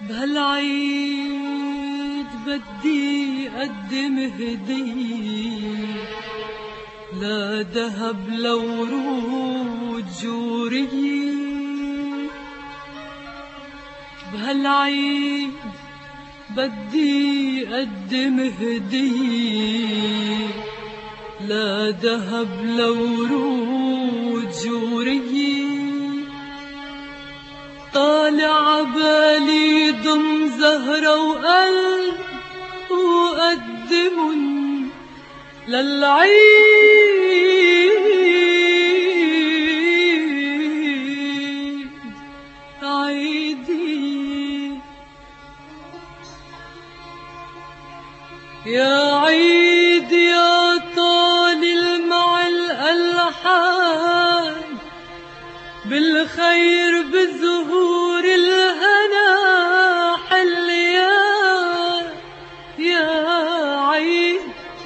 بهالعيد بدي أقدم هدية، لا دهب لا ورود جورية. بهالعيد بدي أقدم هدية، لا دهب لا ورود جورية. طالع عبالي ضم زهرة وقلب وقدمن للعيد عيدي يا عيد يا طالل مع الألحان، بالخير بالزهور الهنا حل يا عيد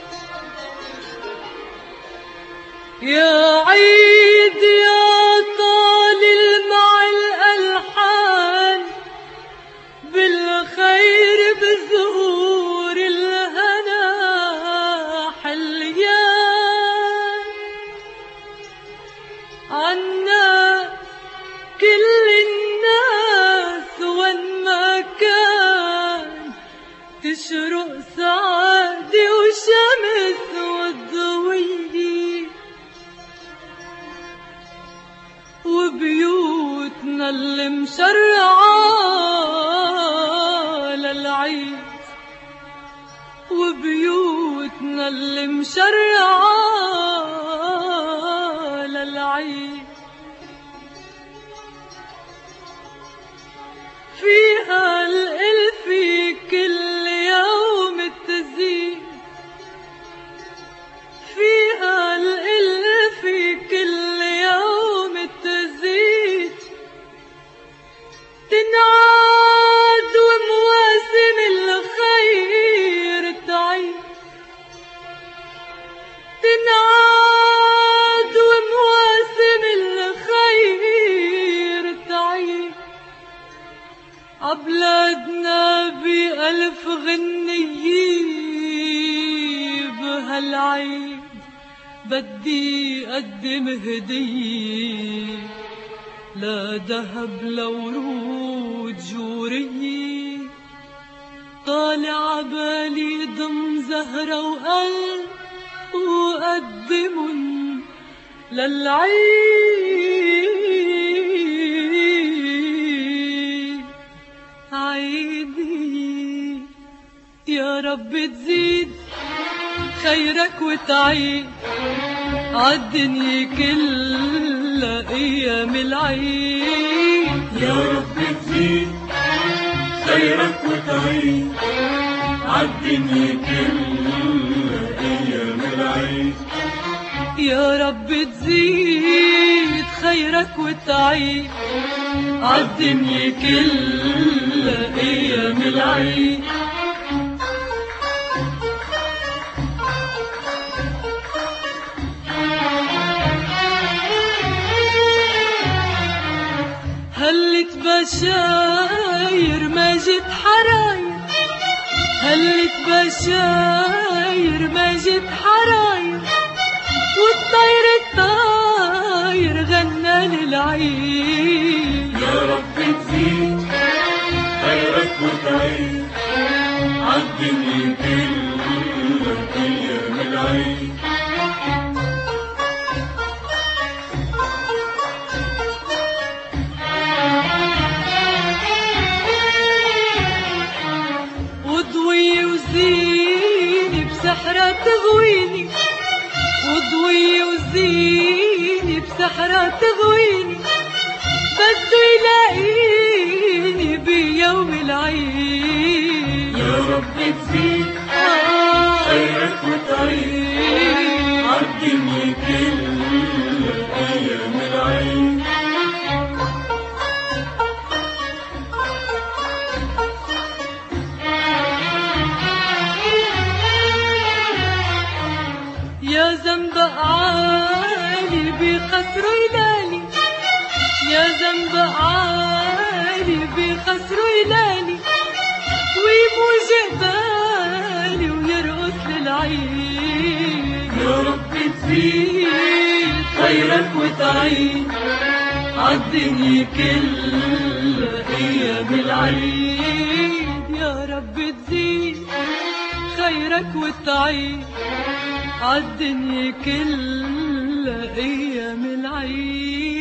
يا عيد يا طالل مع الألحان، بالخير بالزهور الهنا حليان عنا كل الناس وين ما كان، تشرق سعادة وشمس والضوية، وبيوتنا المشرعة للعيد، وبيوتنا المشرعة للعيد. فيها الألف كل يوم تزيد، فيها الألف كل يوم تزيد، تنعاد ومواسم الخير تعيد، تنعاد ومواسم الخير تعيد. عبلادنا بألف غنية، بهالعيد بدي أقدم هدية، لا دهب لا ورود جورية. طالع عبالي ضم زهرة وقلب وقدمن للعيد عيدي. يا رب تزيد خيرك وتعيد عالدنيا كلها أيام العيد. يا رب تزيد خيرك وتعيد عالدنيا كلها أيام العيد. يا رب تزيد خيرك وتعيد عالدنيا كلها أيام العيد. هلت بشاير ما جت حراير، هلت بشاير ما جت حراير، والطير الطاير غنى للعيد. يا رب تزيد خيرك وتعيد عالدنيا كلها أيام العيد. وضوي وزيني بسحرة تغويني، وضوي وزيني بسحرة تغويني، بده يلاقيني بيوم العيد. يا رب تزيد خيرك وتعيد عالدنيا كلها أيام العيد. يا زنبق عالي بخسروا يلالي، يا زنبق عالي بخسروا يلالي، تزيد خيرك وتعيد عالدنيا كل أيام العيد. يا رب تزيد خيرك وتعيد عالدنيا كل أيام العيد.